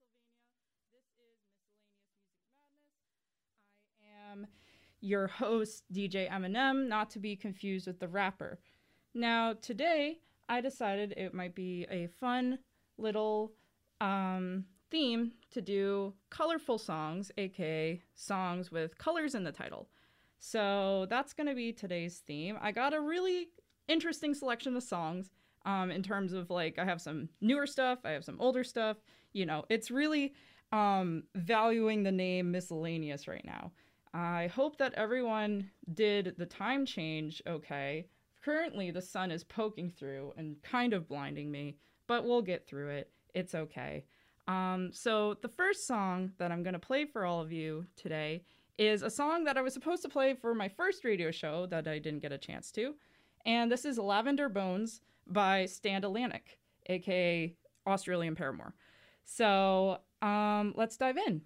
I am your host, DJ Eminem, not to be confused with the rapper. Now, today, I decided it might be a fun little theme to do colorful songs, aka songs with colors in the title. So that's going to be today's theme. I got a really interesting selection of songs in terms of like, I have some newer stuff, I have some older stuff. You know, it's really valuing the name miscellaneous right now. I hope that everyone did the time change okay. Currently, the sun is poking through and kind of blinding me, but we'll get through it. It's okay. So the first song that I'm going to play for all of you today is a song that I was supposed to play for my first radio show that I didn't get a chance to. And this is Lavender Bones by Stand Atlantic, aka Australian Paramore. So let's dive in.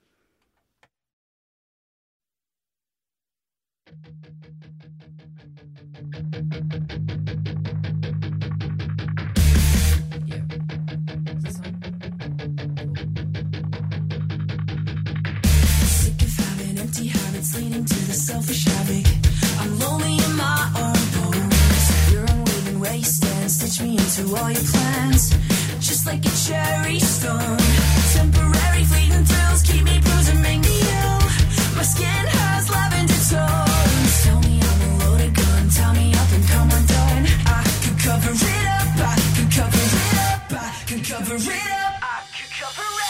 Empty habits leading to the selfish havoc. I'm lonely in my own bones. You're unwavering where you stand. Stitch me into all your plans, just like a cherry stone. Temporary fleeting thrills keep me bruised and make me ill. My skin has lavender tones. Tell me I'm a loaded gun. Tell me up and come undone. I could cover it up. I could cover it up. I could cover it up. I could cover it up.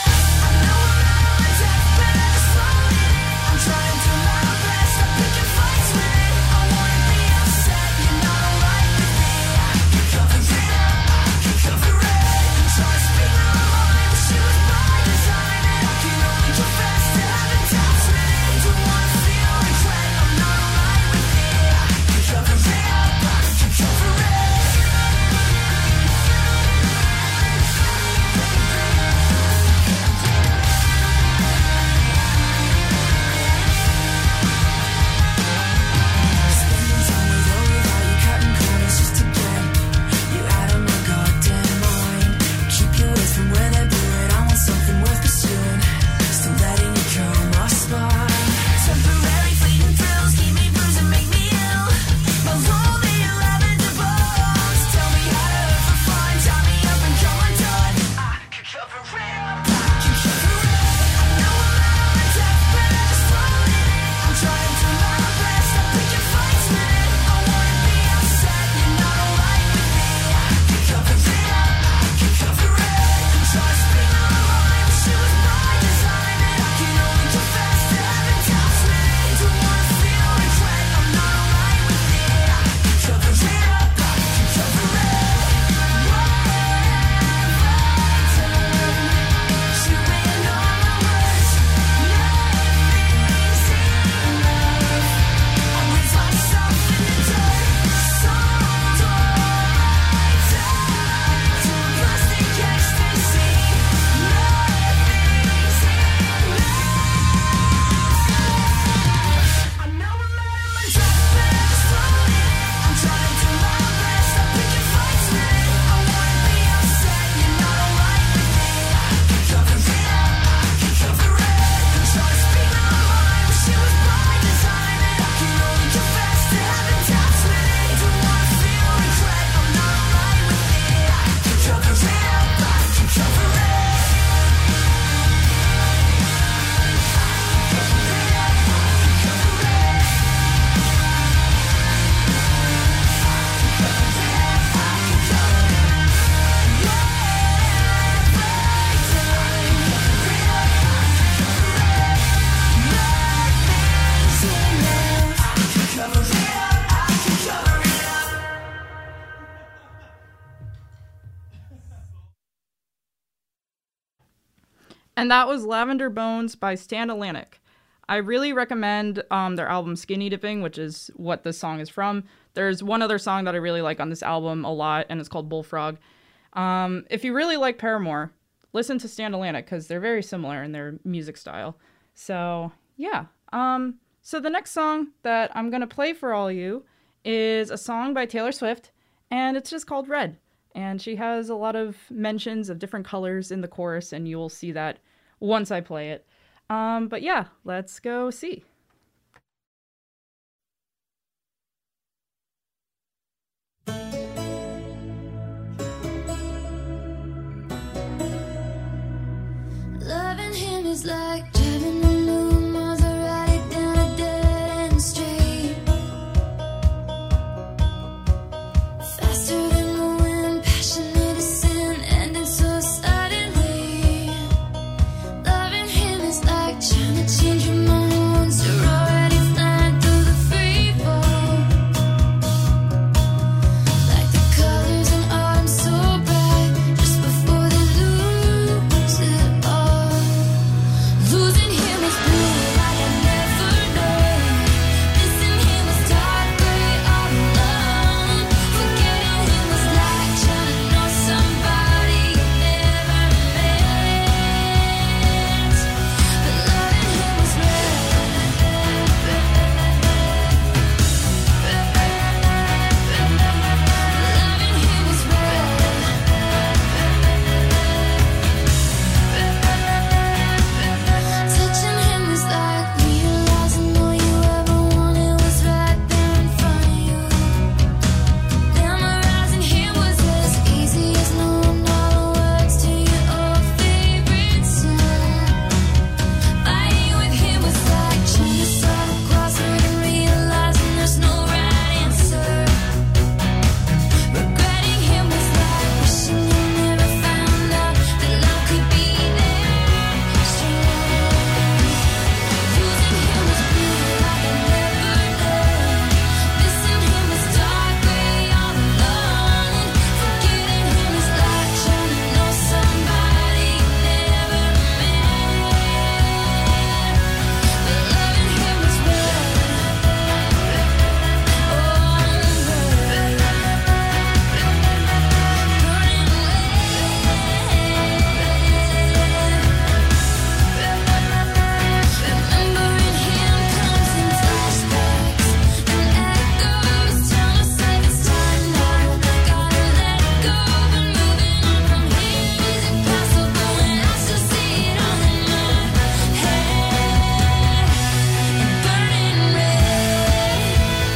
And that was Lavender Bones by Stand Atlantic. I really recommend their album Skinny Dipping, which is what this song is from. There's one other song that I really like on this album a lot, and it's called Bullfrog. If you really like Paramore, listen to Stand Atlantic, because they're very similar in their music style. So, yeah. So the next song that I'm going to play for all of you is a song by Taylor Swift, and it's just called Red. And she has a lot of mentions of different colors in the chorus, and you'll see that once I play it. But yeah, let's go see. Loving him is like driving a new Maserati down a dead-end street. Faster than the wind, passionate as sin, ending so suddenly. Loving him is like trying to change your mind once you're already flying through the free fall. Like the colors in autumn so bright, just before they lose it all. Losing him is blue like I never known. Missing him is dark gray all alone. Forgetting him is like trying to know somebody you never met. But loving him is red. Loving him is red. Touching him is like realizing all you ever wanted was right there in front of you. Memorizing him was as easy as knowing all the words to your old favorite song. Fighting with him was like trying to solve a crossword and realizing there's no right answer. Regretting him was like wishing you never found out that love could be there strong. Losing him was blue like I never known. Missing him was dark gray all alone. Forgetting him is like trying to know somebody you never met. But loving him was red. Remembering him comes in flashbacks and echoes tell us that it's time now. Gotta let go and moving on from here is impossible, and I still see it all in my head and burning red.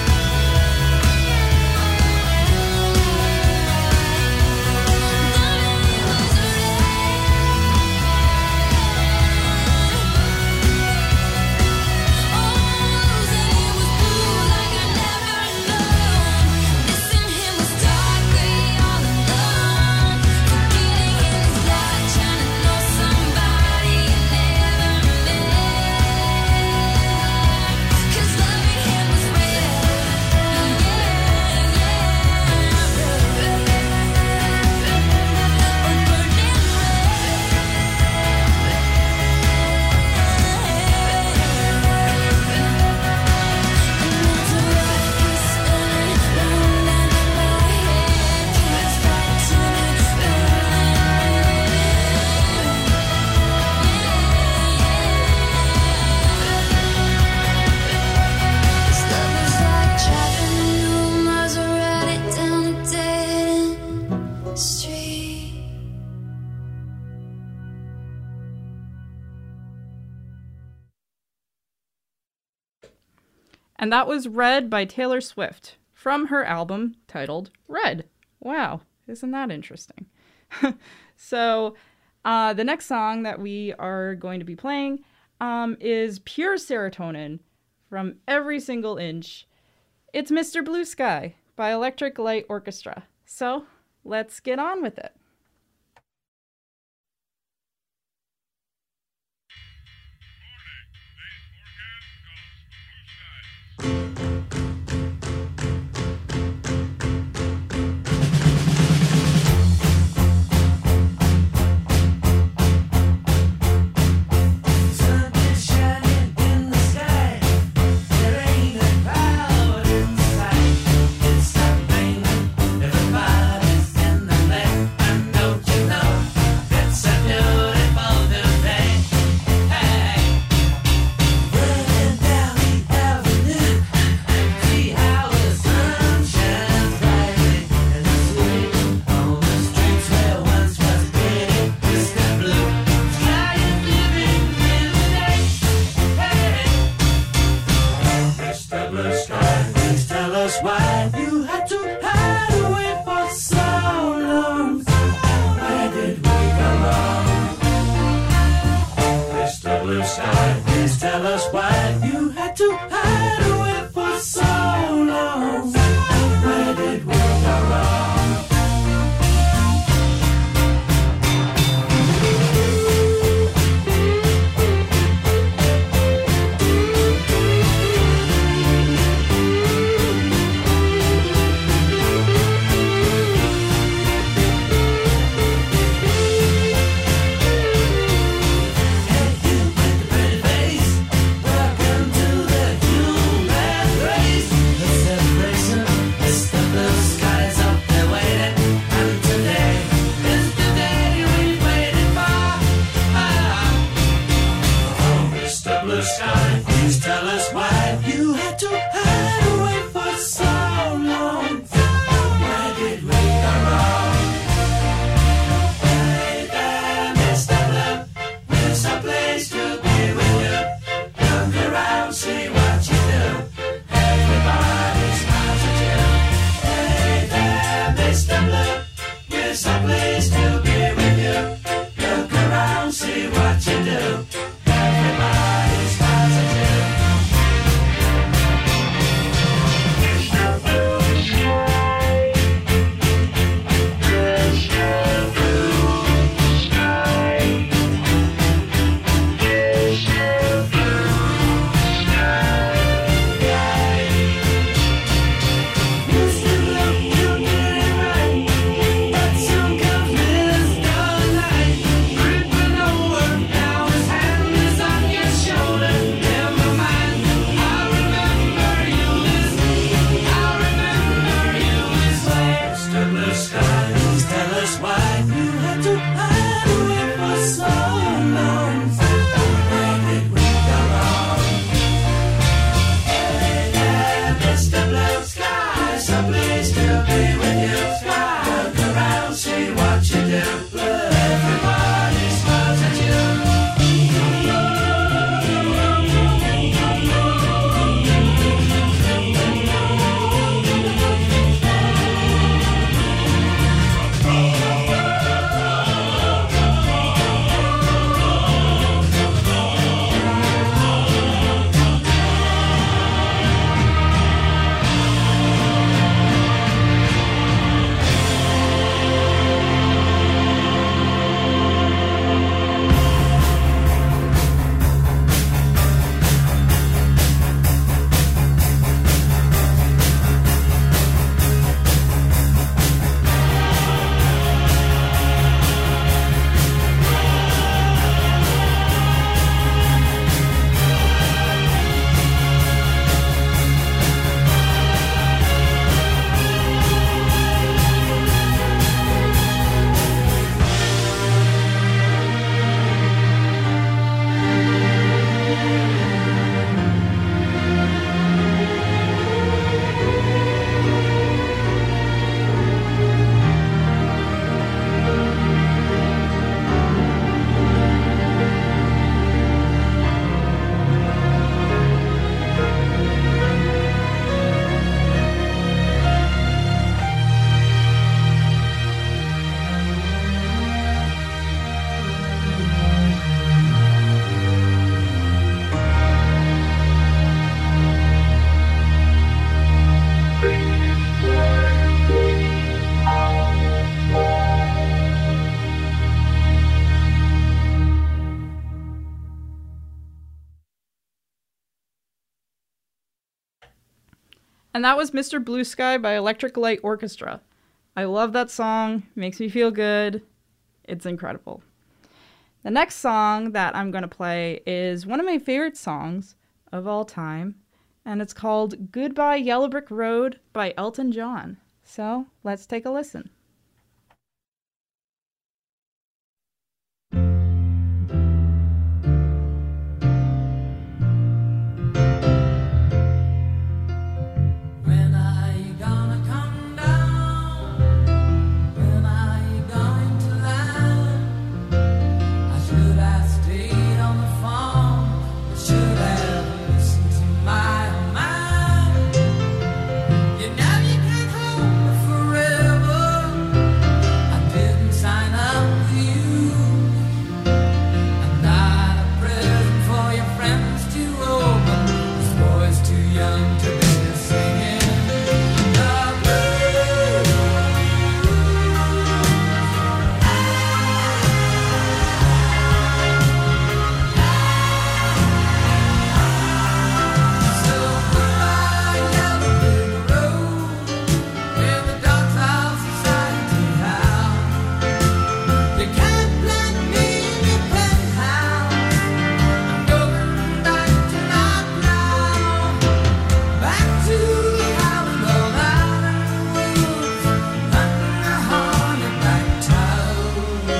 And that was Red by Taylor Swift from her album titled Red. Wow, isn't that interesting? So the next song that we are going to be playing is Pure Serotonin from Every Single Inch. It's Mr. Blue Sky by Electric Light Orchestra. So let's get on with it. Sun is shining in the sky. There ain't a cloud in sight. It's not raining. Everybody's in the left and And that was Mr. Blue Sky by Electric Light Orchestra. I love that song. Makes me feel good. It's incredible. The next song that I'm going to play is one of my favorite songs of all time, and it's called Goodbye Yellow Brick Road by Elton John. So let's take a listen. When are you gonna come down? When are you going to land? I should have stayed on the phone. I should have listened to my own mind. You know you can't hold me forever. I didn't sign up with you. I'm not a present for your friends to open. This boy's too young to be singing the blues. So goodbye, yellow brick road, where the dogs of society howl. You can't let me in your penthouse. I'm going back to my plow, back to the house of out in the woods, hunting a hornetback toad.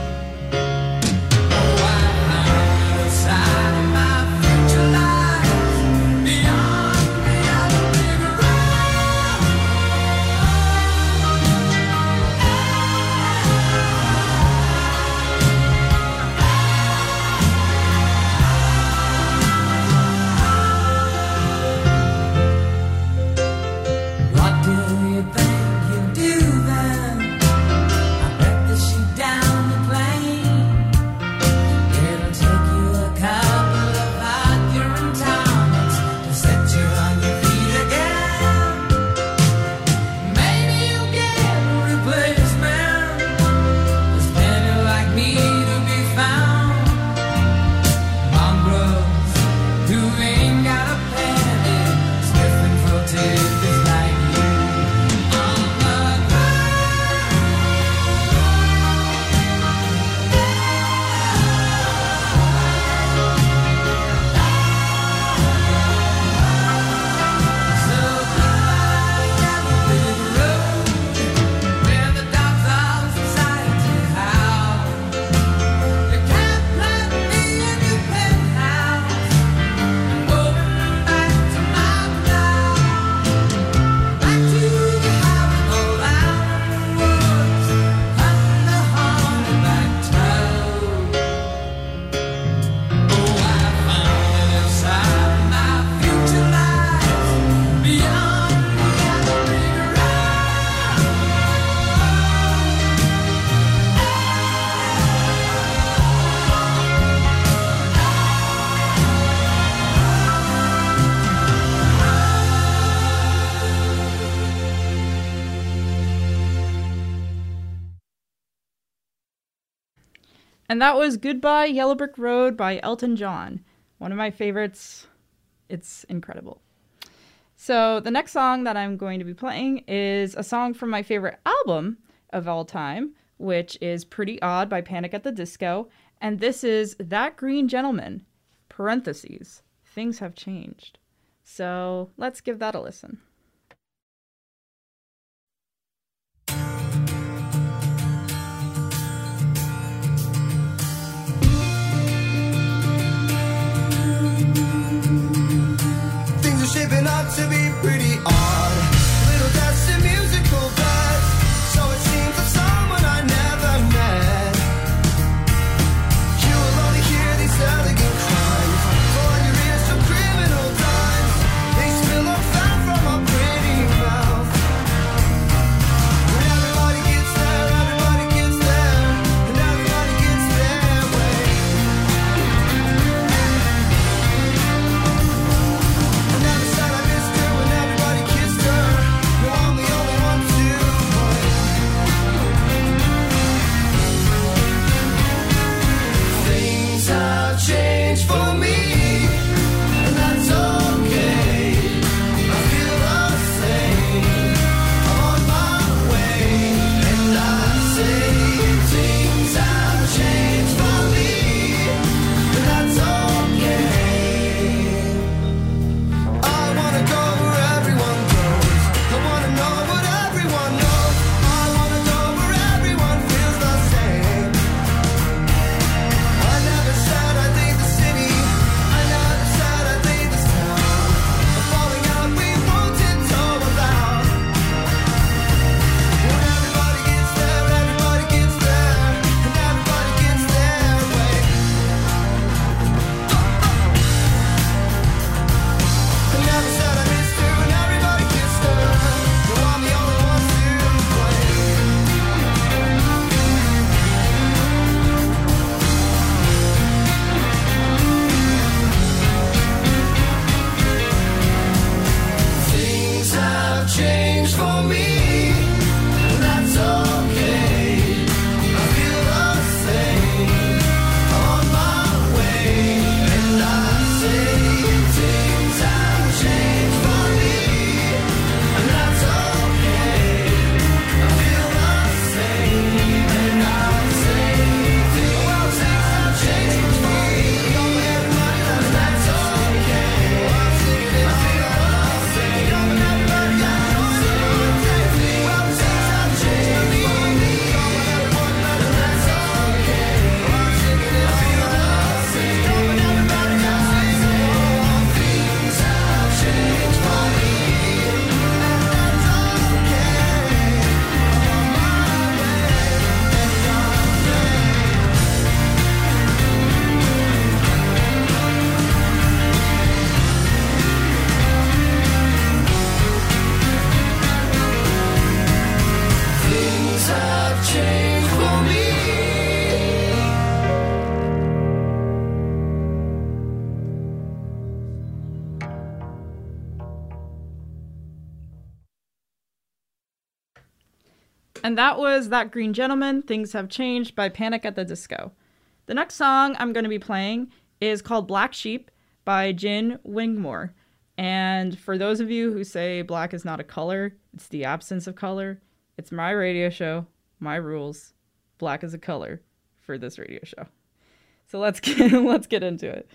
Oh, I found a side of my future life beyond the yellow brick What do you think you'll do then? I bet that shoot down the plane. It'll take you a couple of Vodka tonics to set you on your feet again. Maybe you'll get a replacement. There's plenty like me to be found. Mongrels who ain't got a penny, sniffing for tickets like you. On the So goodbye, yellow brick road, where the dogs of society howl. You can't let me in your penthouse. I'm going back to my plow, back to the house all out in the woods, hunting the hornetback toad. Oh, I found it inside my future life beyond the yellow brick road. And that was Goodbye Yellow Brick Road by Elton John. One of my favorites. It's incredible. So the next song that I'm going to be playing is a song from my favorite album of all time, which is Pretty Odd by Panic at the Disco. And this is That Green Gentleman, parentheses, Things Have Changed. So let's give that a listen. Things are shaping up to be pretty odd. Little dust and musical beds. So it seems of someone I never met. You will only hear these elegant crimes. For your ears from criminal times. They spill or fell from a And that was That Green Gentleman, Things Have Changed by Panic at the Disco. The next song I'm going to be playing is called Black Sheep by Gin Wigmore. And for those of you who say black is not a color, it's the absence of color. It's my radio show, my rules. Black is a color for this radio show. So let's get into it.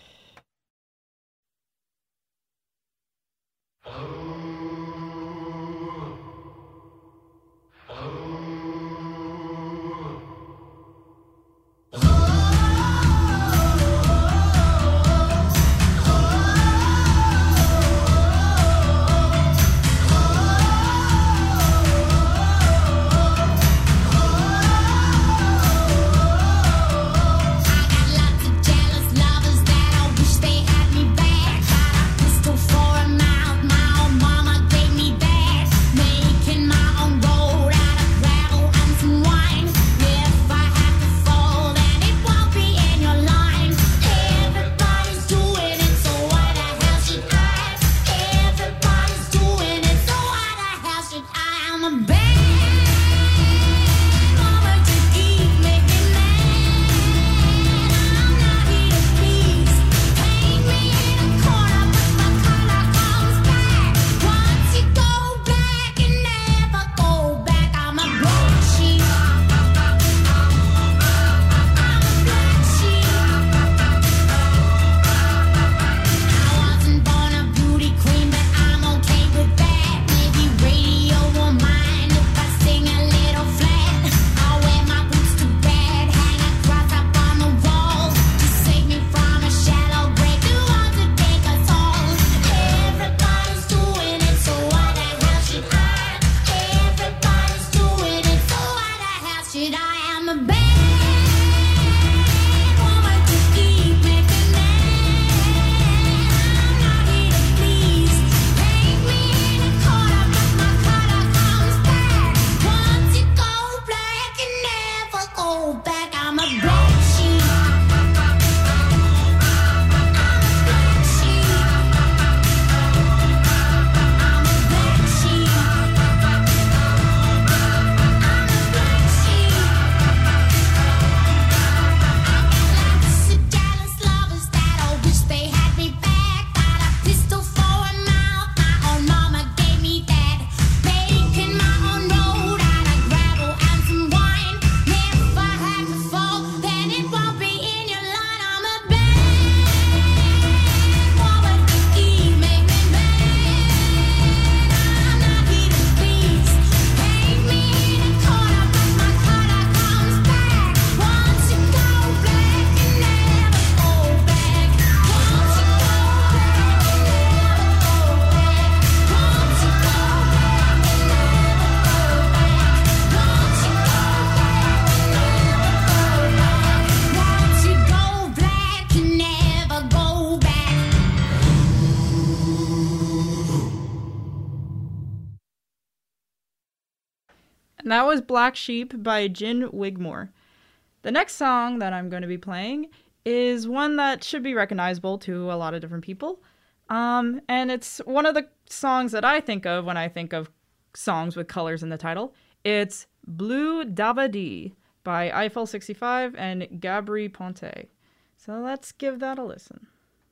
And that was Black Sheep by Gin Wigmore. The next song that I'm going to be playing is one that should be recognizable to a lot of different people. And it's one of the songs that I think of when I think of songs with colors in the title. It's Blue Dabadi by Eiffel 65 and Gabri Ponte. So let's give that a listen.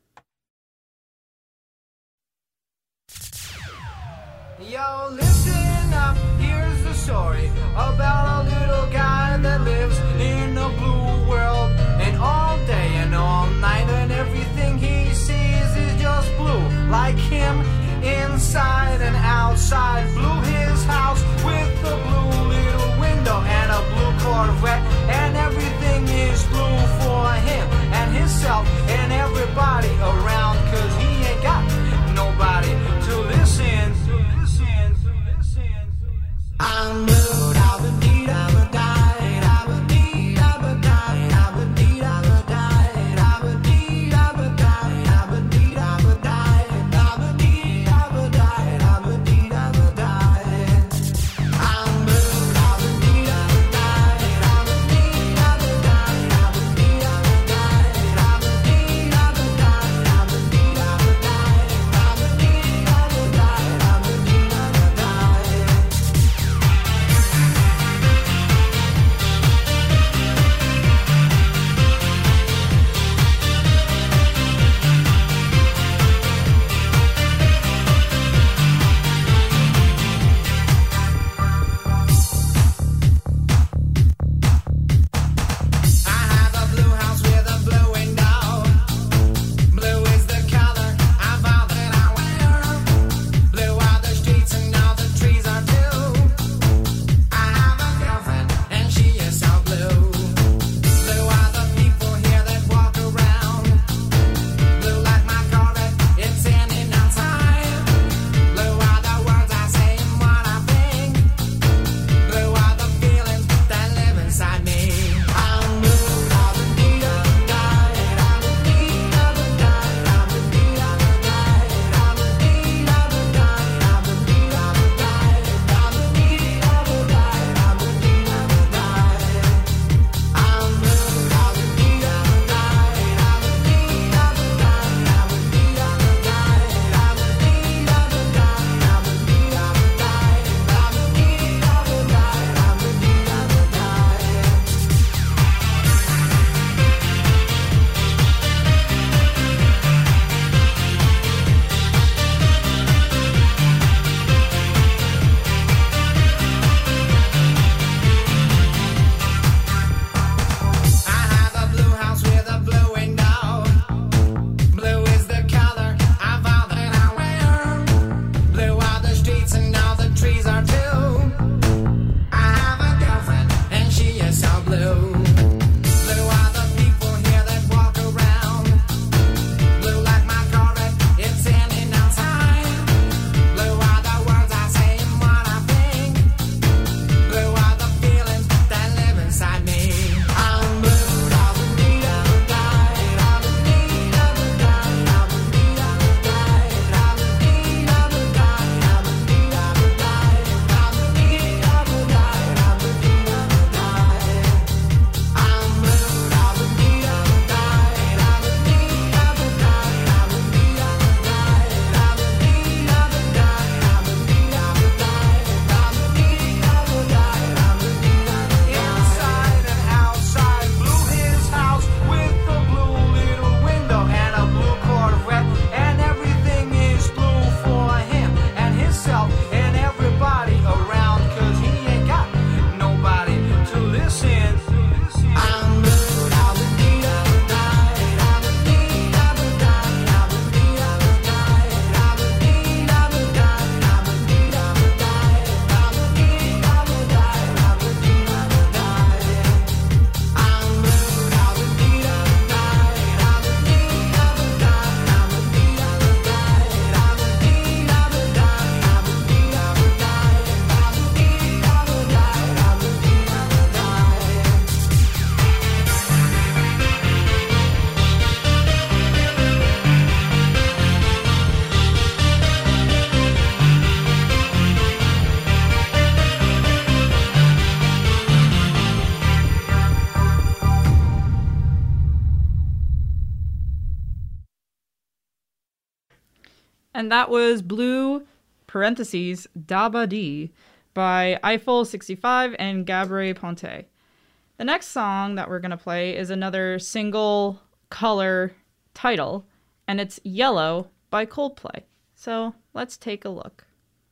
Yo, listen up, here's the story about a little guy that lives in a blue world. And all day and all night and everything he sees is just blue. Like him, inside and outside. Blue his house with a blue little window and a blue Corvette. And everything is blue for him and himself and everybody around. Cause he ain't got nobody to listen. I'm blue. And that was Blue, parentheses, Daba D, by Eiffel 65 and Gabriel Ponte. The next song that we're going to play is another single color title, and it's Yellow by Coldplay. So let's take a look.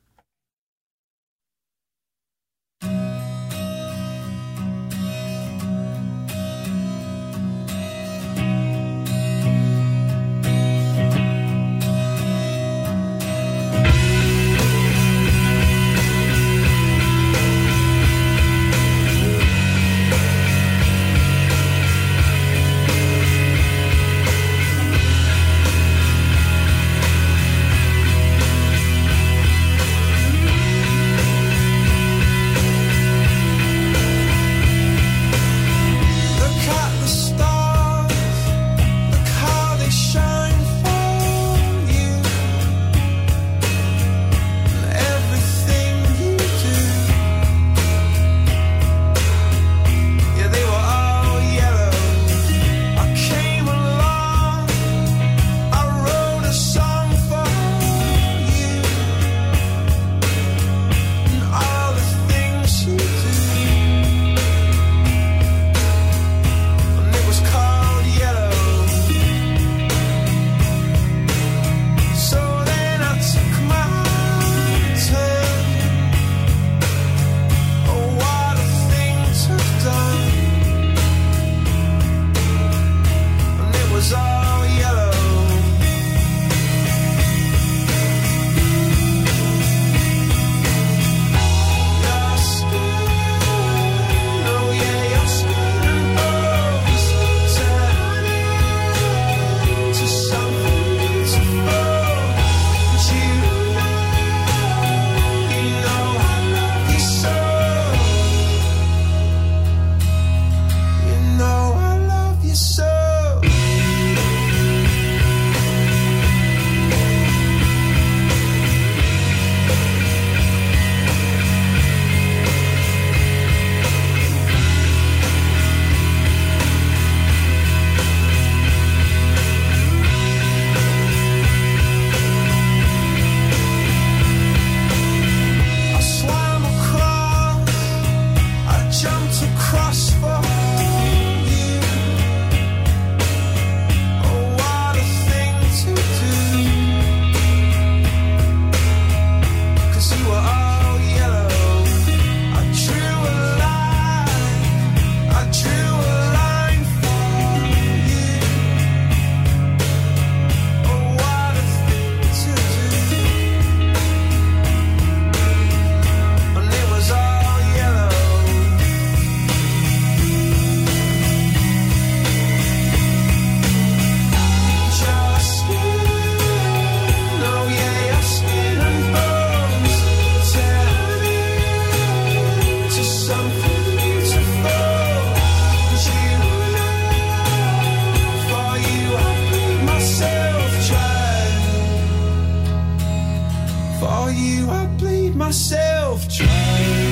myself trying.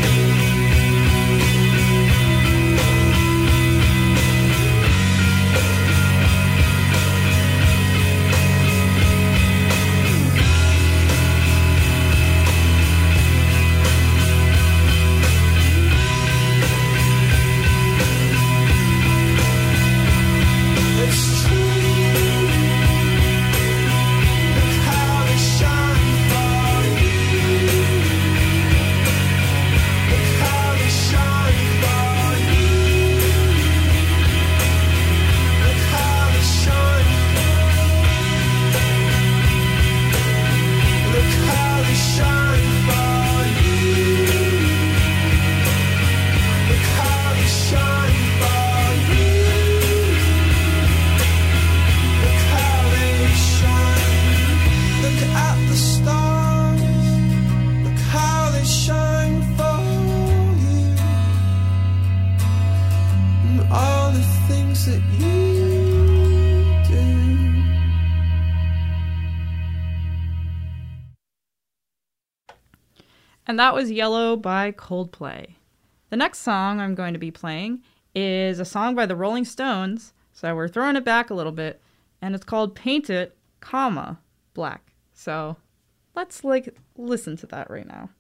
And that was Yellow by Coldplay. The next song I'm going to be playing is a song by the Rolling Stones, so we're throwing it back a little bit, and it's called Paint It, Black. So let's listen to that right now.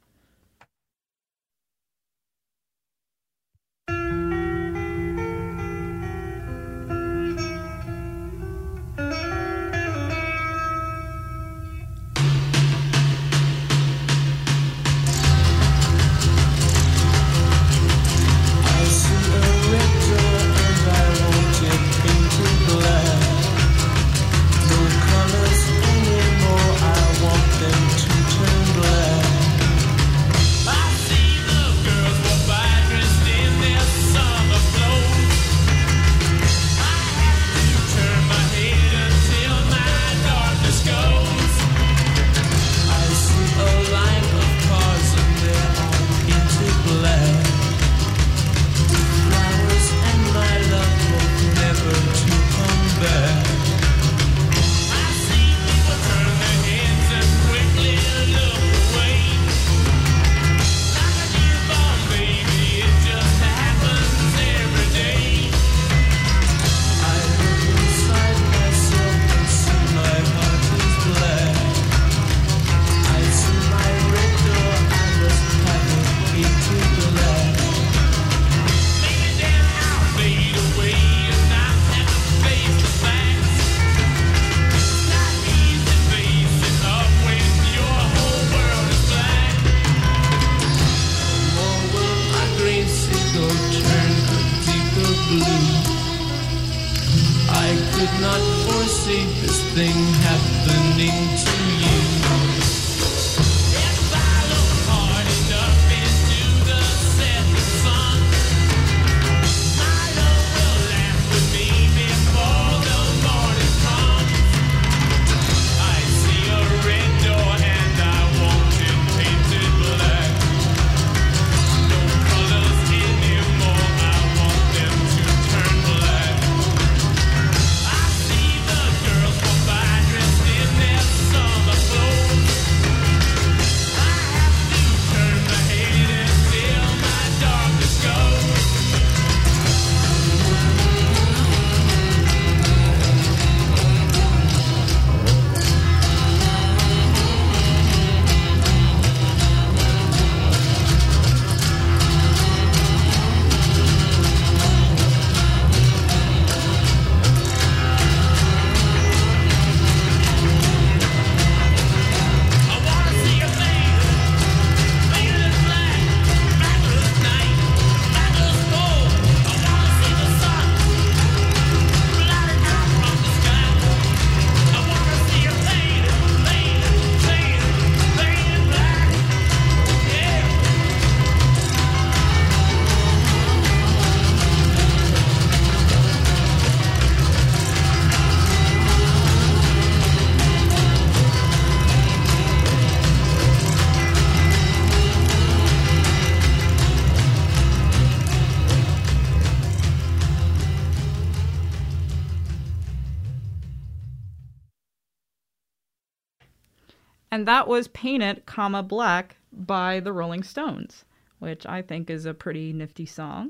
And that was Paint It, Black by the Rolling Stones, which I think is a pretty nifty song.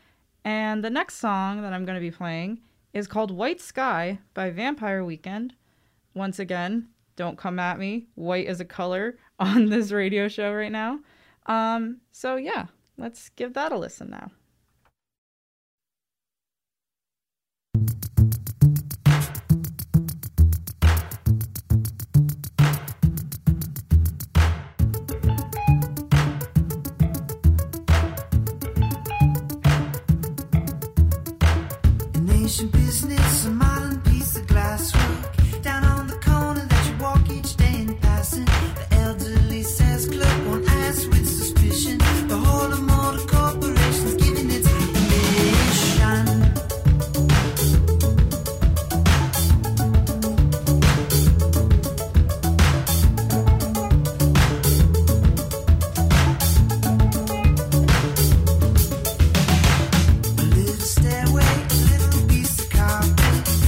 And the next song that I'm going to be playing is called White Sky by Vampire Weekend. Once again, don't come at me. White is a color on this radio show right now. So yeah, let's give that a listen now. Business, a modern piece of glasswork down on the corner that you walk each day in passing. The elderly says clerk won't ask with suspicion. The whole of motor corporations giving its mission. A little stairway, a little piece of carpet.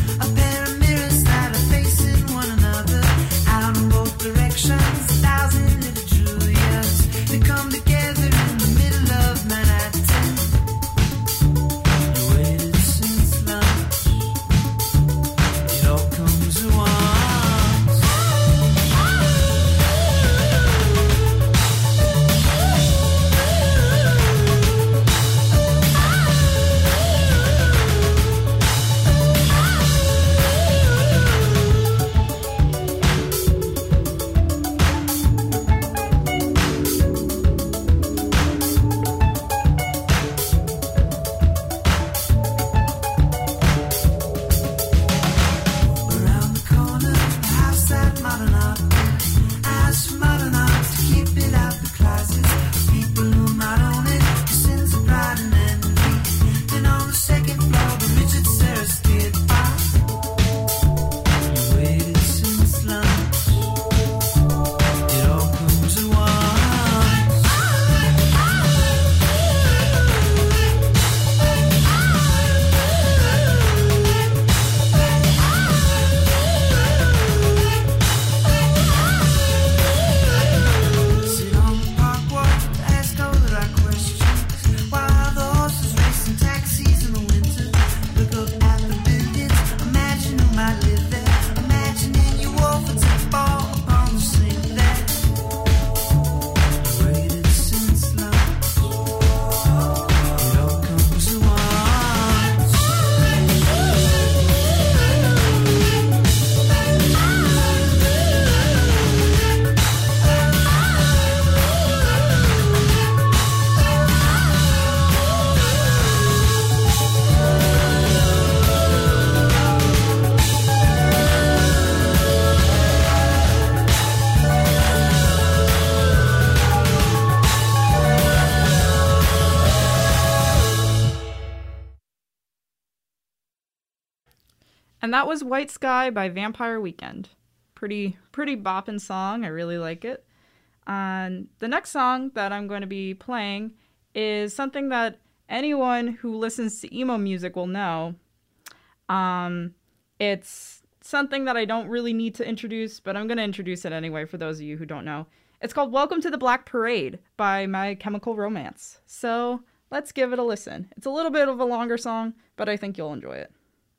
And that was White Sky by Vampire Weekend. Pretty boppin' song. I really like it. And the next song that I'm going to be playing is something that anyone who listens to emo music will know. It's something that I don't really need to introduce, but I'm going to introduce it anyway for those of you who don't know. It's called Welcome to the Black Parade by My Chemical Romance. So let's give it a listen. It's a little bit of a longer song, but I think you'll enjoy it.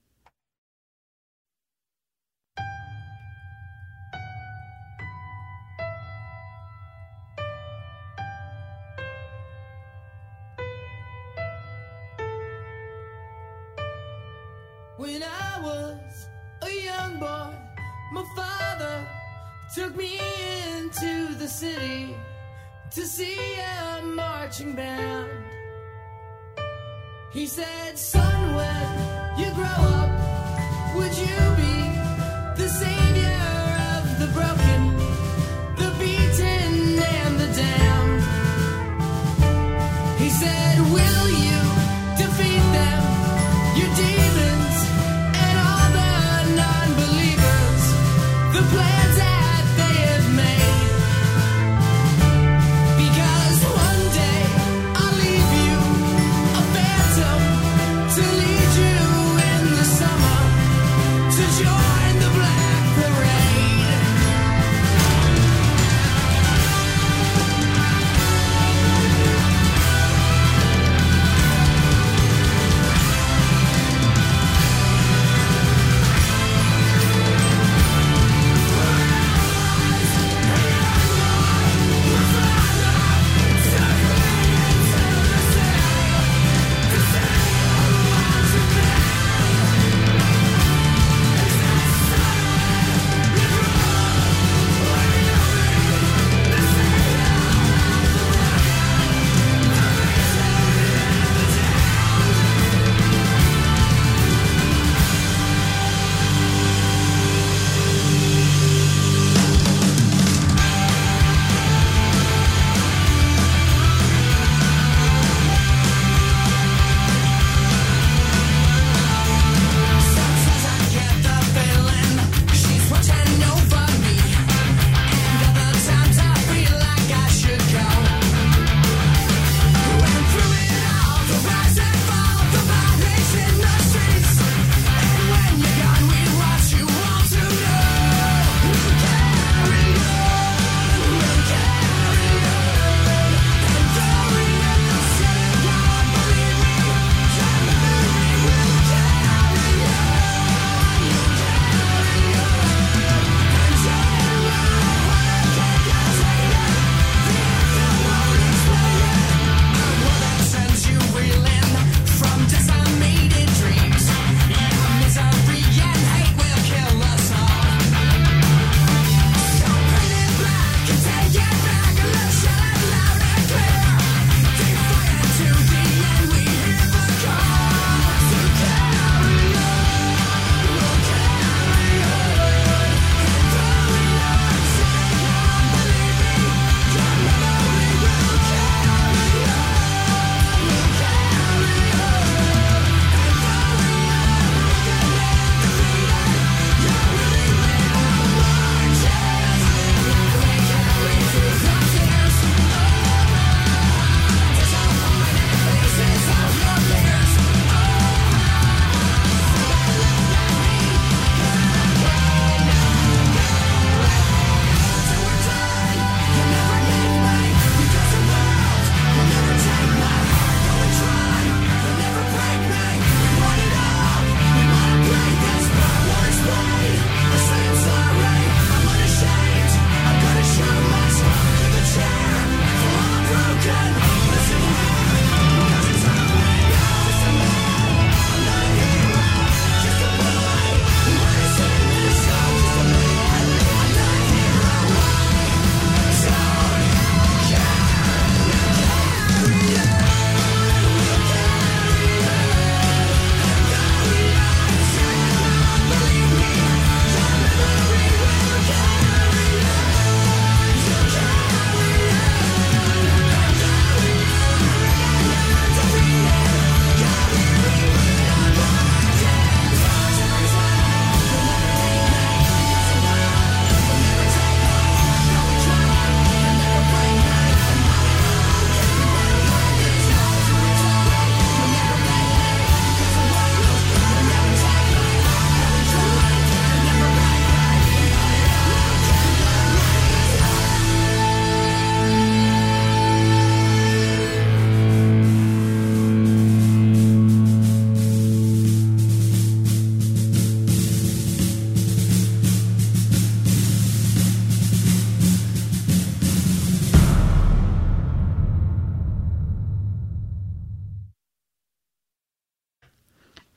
When I was a young boy, my father took me into the city to see a marching band. He said, son, when you grow up, would you be the savior of the broken, the beaten, and the damned? He said, will you defeat them, your demons, and all the non-believers, the plans that they have made? Because one day I'll leave you a phantom to lead you in the summer to join the Black Parade.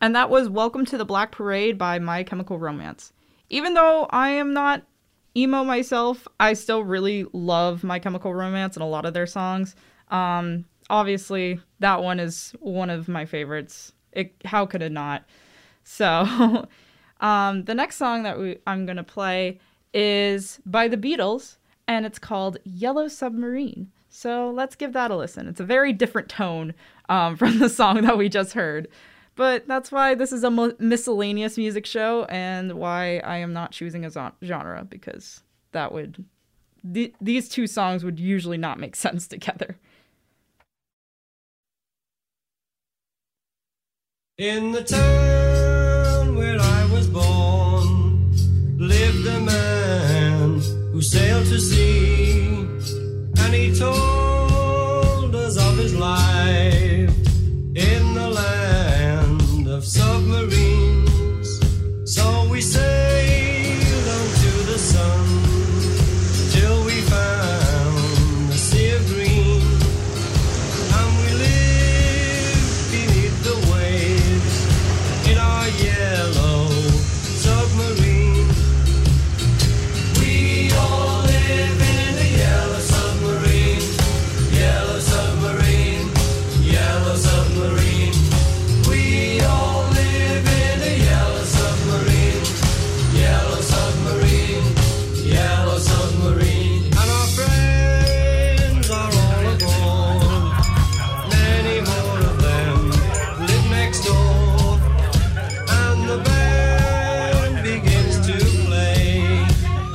And that was Welcome to the Black Parade by My Chemical Romance. Even though I am not emo myself, I still really love My Chemical Romance and a lot of their songs. Obviously, that one is one of my favorites. How could it not? So, the next song that I'm going to play is by the Beatles, and it's called Yellow Submarine. So let's give that a listen. It's a very different tone from the song that we just heard. But that's why this is a miscellaneous music show and why I am not choosing a genre, because that would... these two songs would usually not make sense together. In the town where I was born lived a man who sailed to sea, and he told us of his life in the land of submarines. So we sailed unto the sun till we found the sea of green, and we lived beneath the waves in our yellow submarine. We all live in a yellow submarine, yellow submarine, yellow submarine. We all live in a yellow submarine, yellow submarine, yellow submarine. And our friends are all aboard, many more of them live next door, and the band begins to play.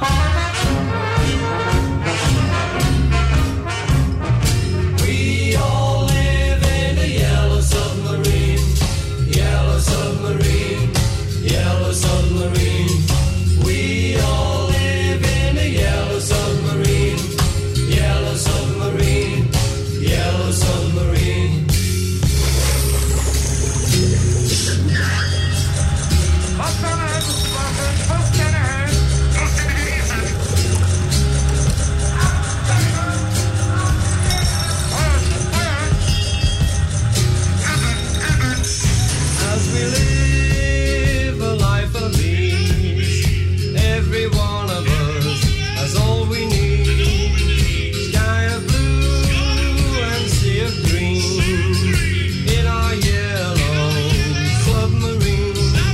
We all live in a yellow submarine, yellow submarine, yellow submarine. We all live in a yellow submarine, yellow submarine, yellow submarine. As we live a life of ease, every one of us has all we need. Sky of blue and sea of green in our yellow submarine.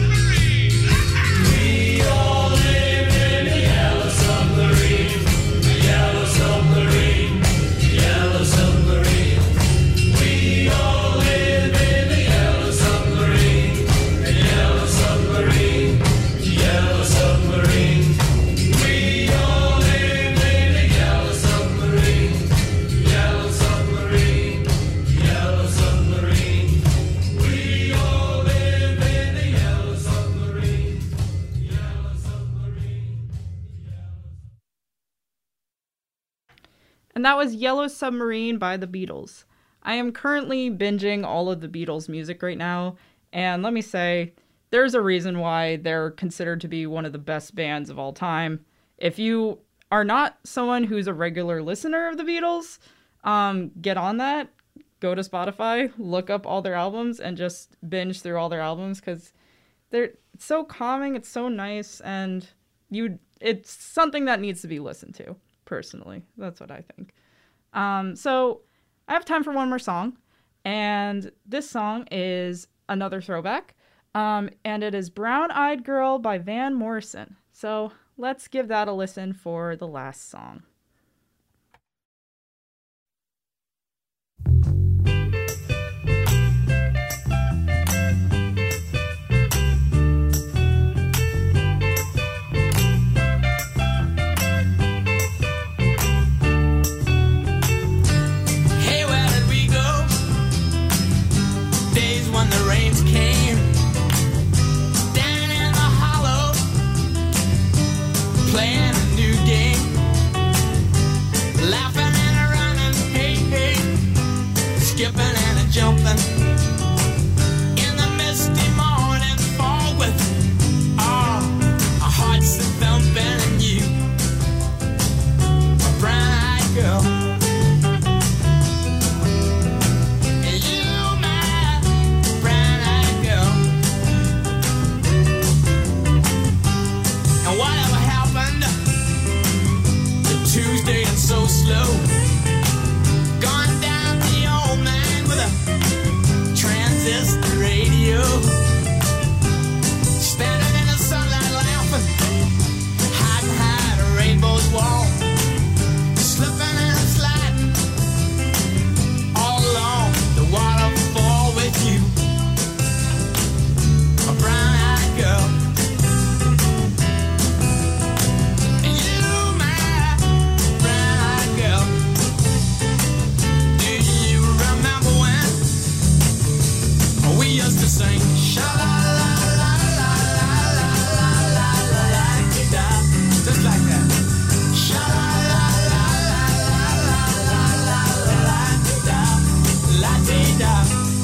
We all live in a yellow submarine, yellow submarine, yellow submarine. We all live in a yellow submarine, yellow submarine, yellow submarine. We all live in a yellow submarine, yellow submarine, yellow submarine. We all live in a yellow submarine, yellow submarine. And that was Yellow Submarine by the Beatles. I am currently binging all of the Beatles music right now, and let me say, there's a reason why they're considered to be one of the best bands of all time. If you are not someone who's a regular listener of the Beatles, get on that, go to Spotify, look up all their albums, and just binge through all their albums, because it's so calming, it's so nice, and it's something that needs to be listened to, personally. That's what I think. So I have time for one more song, and this song is another throwback, and it is Brown Eyed Girl by Van Morrison. So let's give that a listen for the last song. Hey, where did we go? Days when the rains came down in the hollow, playing a new game, laughing and a running, hey, hey, skipping and a jumping in the misty morning fog with our hearts a thumping, and you, a brown-eyed girl. You, my brown-eyed girl. sing sha la la la la la la la la la la da, just like that. Sha la la la la la la la la la da, la dee da.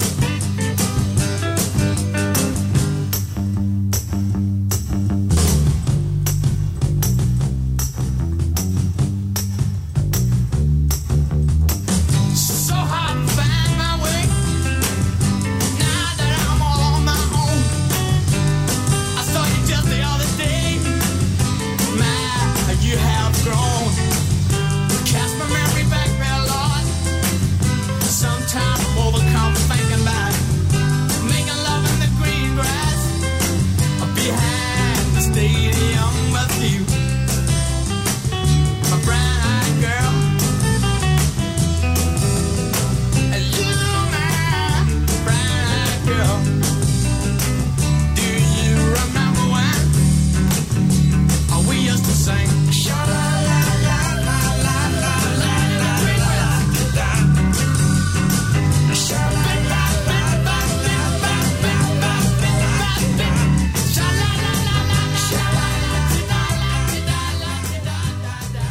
So hard to find my way now that I'm all on my own. I saw you just the other day, my, you have grown. Cast my memory back there, Lord. Sometimes I'm overcome thinking about making love in the green grass behind the stadium with you, my brown-eyed girl. You, my brown-eyed girl. Do you remember when we used to sing sha la la la la la la la la la da, sha la la la la la la la la da, sha la la la la sha la la la la la da da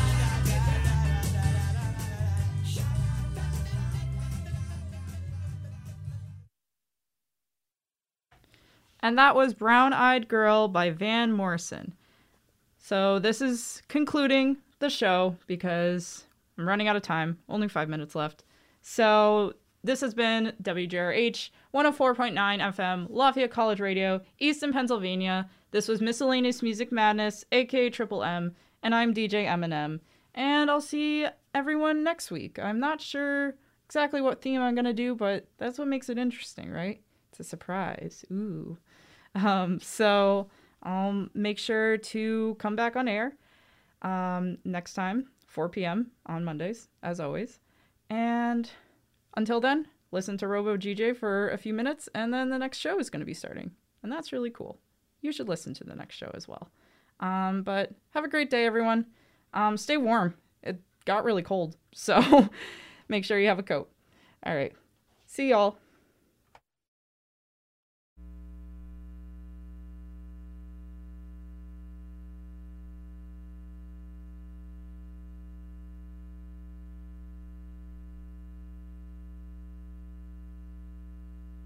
And that was Brown Eyed Girl by Van Morrison. So this is concluding the show because I'm running out of time. Only 5 minutes left. So this has been WJRH 104.9 FM, Lafayette College Radio, Easton, Pennsylvania. This was Miscellaneous Music Madness, aka Triple M, and I'm DJ Eminem. And I'll see everyone next week. I'm not sure exactly what theme I'm going to do, but that's what makes it interesting, right? It's a surprise. Ooh. So I'll make sure to come back on air next time, 4 p.m. on Mondays, as always. And until then, listen to Robo GJ for a few minutes, and then the next show is going to be starting. And that's really cool. You should listen to the next show as well. But have a great day, everyone. Stay warm. It got really cold, so make sure you have a coat. All right. See y'all.